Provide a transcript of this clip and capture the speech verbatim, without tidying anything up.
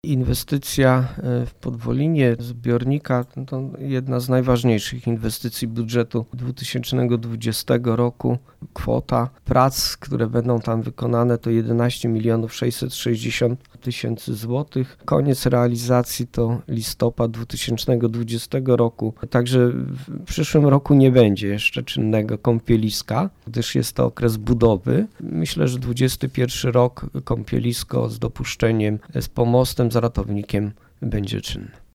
Inwestycja w podwolinie zbiornika to jedna z najważniejszych inwestycji budżetu dwa tysiące dwudziestego roku. Kwota prac, które będą tam wykonane, to jedenaście milionów sześćset sześćdziesiąt tysięcy złotych. Koniec realizacji to listopad dwa tysiące dwudziestego roku. Także w przyszłym roku nie będzie jeszcze czynnego kąpieliska, gdyż jest to okres budowy. Myślę, że dwudziesty pierwszy rok kąpielisko z dopuszczeniem, z pomostem, z ratownikiem będzie czynne.